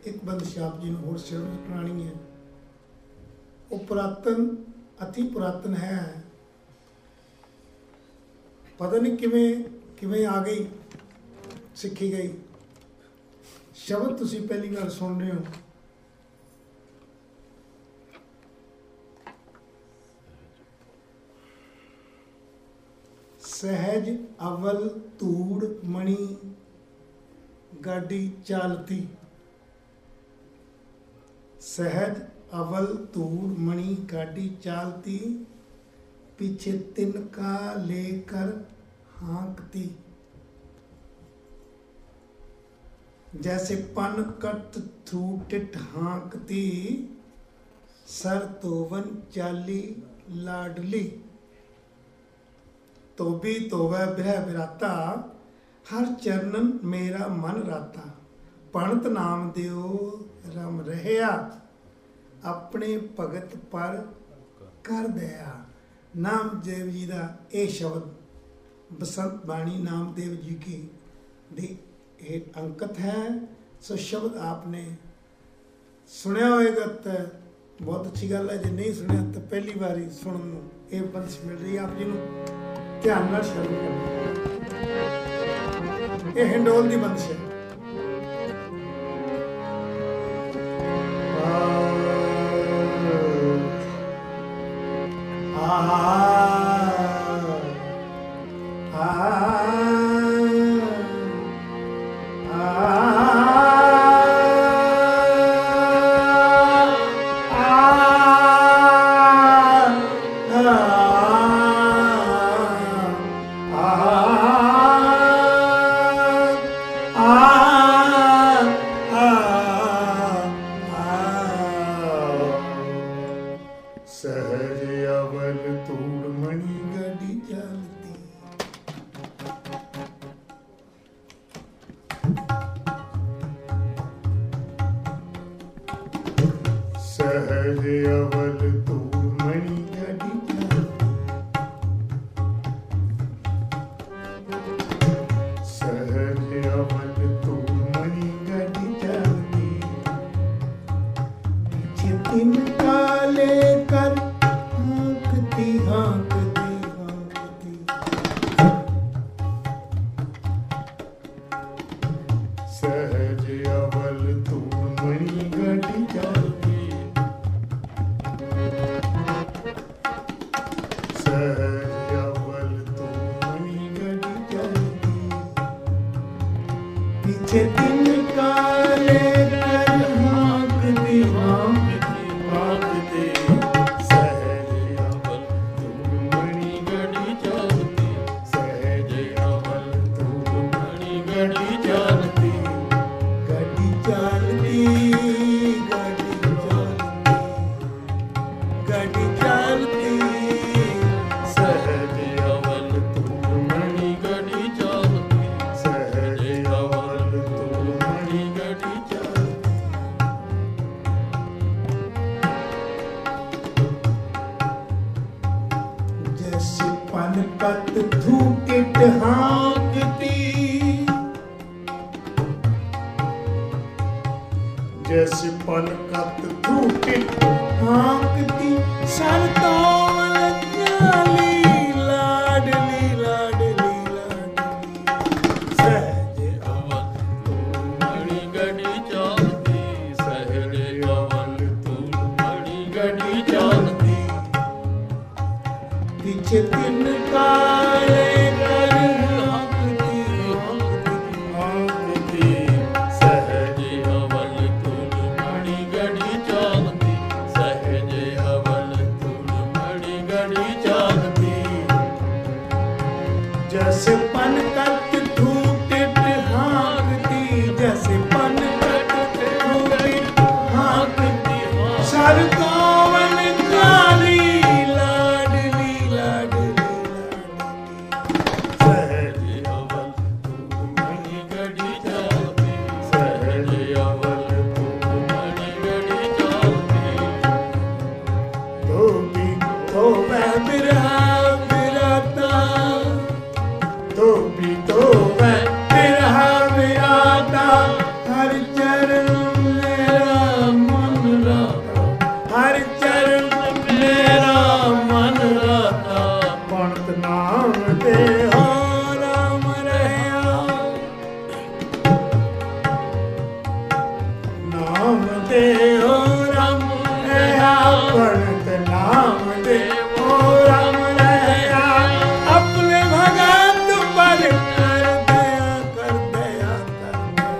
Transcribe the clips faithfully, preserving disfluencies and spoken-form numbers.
एक बंदिश आप जी होर शरण सुनानी है। वो पुरातन अति पुरातन है, पता नहीं किवें किवें आ गई, सीखी गई। शब्द तुसी पहली बार सुन रहे हो। सहज अवल तूड़ मणि गाड़ी चालती। सहज अवल तूड़ मणि गाड़ी चालती, पीछे तिनका लेकर हाँकती। जैसे पन कट थूटिट हाँकती, सर तोवन चाली लाडली। तो भी तो वह बिरह बिराता, हर चरणन मेरा मन राता। पणत नाम दियो रम रहया, अपने भगत पर कर दया। नामदेव जी का यह शब्द बसंत बाणी नामदेव जी की दी एक अंकित है। सो शब्द आपने सुनिया होएगा तो बहुत अच्छी गल है, जो नहीं सुनिया तो पहली बार ही सुनने ये बंश मिल रही है। आप जी को ध्यान नाल श्रवण करना। ये हिंडोल की बंश है। तो मैं तेरा मेरा हर चरण में ਨਾਮ ਦੇਓ ਰਾਮ ਰਹਾ ਪੜਤ ਨਾਮ ਦੇਓ ਰਾਮ ਰਹਾ ਆਪਣੇ ਭਗਤ ਪਰ ਕਰ ਦਇਆ ਕਰ ਦਇਆ ਕਰ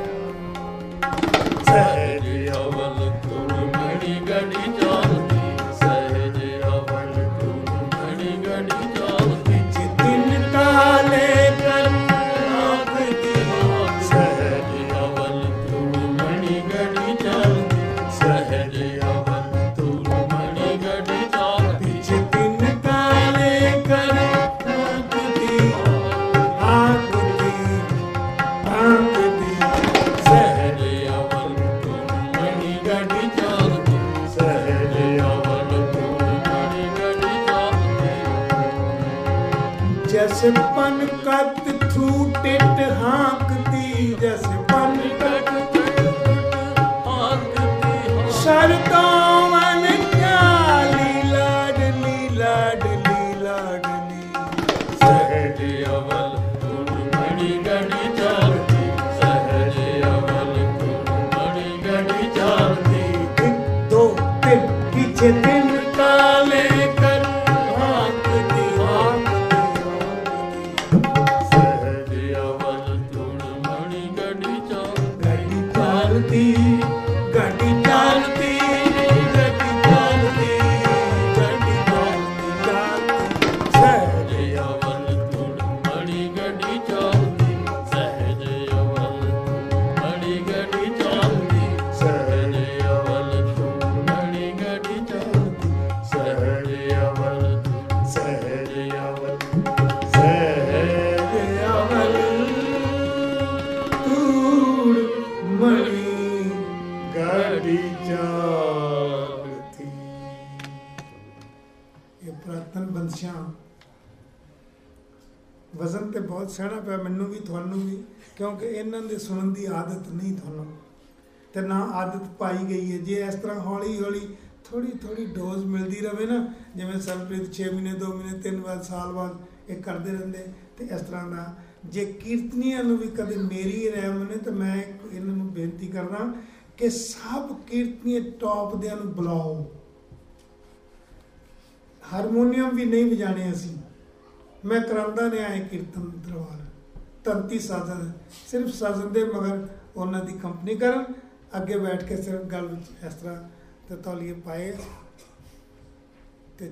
ਦਇਆ ਸਹਿਜ ਅਵਲ ਤੁਰ ਮਣੀ ਗੜੀ ਚਾਲਦੀ ਸਹਿਜ ਅਵਲ ਤੁਰ ਮਣੀ ਗੜੀ ਚਾਲਦੀ ਜਿਤਿਨ ਕਾਲੇ ਕਰ ਆਖਦੀ ਸਹਿਜ ਅਵਲ ਤੁਰ ਮਣੀ ਗੜੀ ਚਾਲਦੀ ਸਹਿਜ ਅਵਲ ਤੁਰ ਮਣੀ ਗੜੀ ਚਾਲਦੀ ਜਿਤਿਨ ਕਾਲੇ ਕਰ ਆਖਦੀ ਆਖਦੀ ਆਖਦੀ ਸਹਿਜ ਅਵਲ ਤੁਰ ਮਣੀ ਗੜੀ ਚਾਲਦੀ ਸਹਿਜ ਅਵਲ ਤੁਰ ਮਣੀ ਗੜੀ ਚਾਲਦੀ ਜਸ ਪਨ ਕਤ ਥੂ ਟਿਟ ਹਾਂਕਦੀ ਜਸ ਪਨ ਕਤ ਹਾਂਕਦੀ ਸ਼ਰਤੋਂ ਮਨ ਚਾਲੀ ਲਾਡਲੀ ਲਾਡਲੀ ਲਾਡਲੀ ਸਹਿਜ ਅਵਲ ਤੁਰ ਮਣੀ ਗੜੀ ਚਾਲਦੀ ਸਹਿਜ ਅਵਲ ਤੁਰ ਮਣੀ ਗੜੀ ਚਾਲਦੀ ਇੱਕ ਦੋ ਤਿੰਨ ਪਿੱਛੇ ਤਿੰਨ ਕਾਲੇ ਕਰ ਹਾਂਕਦੀ ਹਾਂਕਦੀ ਸਹਿਜ ਅਵਲ ਤੁਰ ਮਣੀ ਗੜੀ ਚਾਲਦੀ ਗੜੀ ਚਾਲਦੀ ਗੜੀ ਚਾਲਦੀ ਗੜੀ ਚਾਲਦੀ ਗੜੀ ਚਾਲਦੀ ਚਾਲਦੀ ਸਹਿਜ ਅਵਲ ਤੁਰ ਮਣੀ ਗੜੀ ਚਾਲਦੀ ਸਹਿਜ ਅਵਲ ਤੁਰ ਮਣੀ ਗੜੀ ਚਾਲਦੀ ਸਹਿਜ ਅਵਲ ਤੁਰ ਮਣੀ ਗੜੀ ਚਾਲਦੀ ਸਹਿਜ ਅਵਲ ਸਹਿਜ ਅਵਲ ਸਹਿਜ ਅਵਲ ਤੂੜ ਮਣੀ ਗੜੀ ਚਾਲਦੀ। ਇਹ ਪ੍ਰਾਤਨ ਬੰਦਸ਼ਾਂ ਵਜ਼ਨ ਤੇ ਬਹੁਤ ਸਹਿਣਾ ਪਿਆ ਮੈਨੂੰ ਵੀ ਤੁਹਾਨੂੰ ਵੀ ਕਿਉਂਕਿ ਇਹਨਾਂ ਦੇ ਸੁਣਨ ਦੀ ਆਦਤ ਨਹੀਂ ਤੁਹਾਨੂੰ ਤੇ ਨਾ ਆਦਤ ਪਾਈ ਗਈ ਹੈ। ਜੇ ਇਸ ਤਰ੍ਹਾਂ ਹੌਲੀ ਹੌਲੀ ਥੋੜੀ ਥੋੜੀ ਡੋਜ਼ ਮਿਲਦੀ ਰਵੇ ਨਾ ਜਿਵੇਂ ਸਰਪ੍ਰੀਤ ਛੇ ਮਹੀਨੇ ਦੋ ਮਹੀਨੇ ਤਿੰਨ ਵਾਰ ਸਾਲ ਬਾਅਦ ਇਹ ਕਰਦੇ ਰਹਿੰਦੇ ਤੇ ਇਸ ਤਰ੍ਹਾਂ ਦਾ ਜੇ ਕੀਰਤਨੀਆਂ ਨੂੰ ਵੀ ਕਦੇ ਮੇਰੀ ਰਹਿ ਮੰਨੇ ਤਾਂ ਮੈਂ ਇਹਨਾਂ ਨੂੰ ਬੇਨਤੀ ਕਰਦਾ ਕਿ ਸਭ ਕੀਰਤਨੀਏ ਟੌਪ ਦਿਆਂ ਨੂੰ ਬੁਲਾਓ। ਹਾਰਮੋਨੀਅਮ ਵੀ ਨਹੀਂ ਵਜਾਣੇ ਅਸੀਂ ਮੈਂ ਕਰਾਂਦਾ ਨੇ ਆਏ ਕੀਰਤਨ ਦਰਬਾਰ ਤੰਤੀ ਸਾਜ਼ਨ ਸਿਰਫ ਸਾਜ਼ਨ ਦੇ ਮਗਰ ਉਹਨਾਂ ਦੀ ਕੰਪਨੀ ਕਰਨ ਅੱਗੇ ਬੈਠ ਕੇ ਸਿਰਫ ਗੱਲ ਵਿੱਚ ਇਸ ਤਰ੍ਹਾਂ ਤੇ ਤੌਲੀਏ ਪਾਏ ਤੇ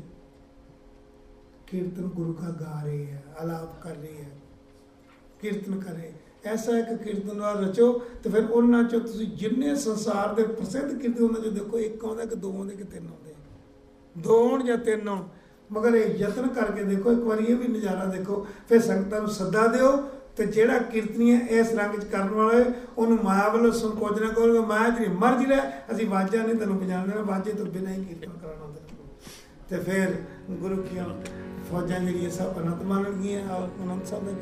ਕੀਰਤਨ ਗੁਰੂ का गा रही है आलाप कर रही है ਕੀਰਤਨ करे ऐसा एक कीर्तन वाल रचो तो फिर उन्होंने चो तुसी जिन्ने संसार के प्रसिद्ध कीर्तन उन्होंने जो देखो एक आउंदा कि दो आउंदे कि तीन आउंदे दो आउण या तीन आउण मगर ये यत्न करके देखो एक बार ये भी नज़ारा देखो फिर संगतां नूं सद्दा दिओ ਤੇ ਜਿਹੜਾ ਕੀਰਤਨੀ ਹੈ ਇਸ ਰੰਗ 'ਚ ਕਰਨ ਵਾਲਾ ਹੈ ਉਹਨੂੰ ਮਾਇਆ ਵੱਲੋਂ ਸੰਕੋਚ ਨਾ ਕਰੋ ਮਾਇਆ ਜਿਹੜੀ ਮਰਜ਼ੀ ਲੈ ਅਸੀਂ ਵਾਜਾ ਨਹੀਂ ਤੈਨੂੰ ਵਜਾਣ ਦੇਣਾ ਵਾਜੇ ਤੋਂ ਬਿਨਾਂ ਹੀ ਕੀਰਤਨ ਕਰਾਉਣਾ ਹੁੰਦਾ ਤੇ ਫਿਰ ਗੁਰੂ ਕੀਆਂ ਫੌਜਾਂ ਜਿਹੜੀਆਂ ਸਭ ਅਨੰਤ ਮਾਨਣਗੀਆਂ ਅਨੰਤ ਸਾਹਿਬ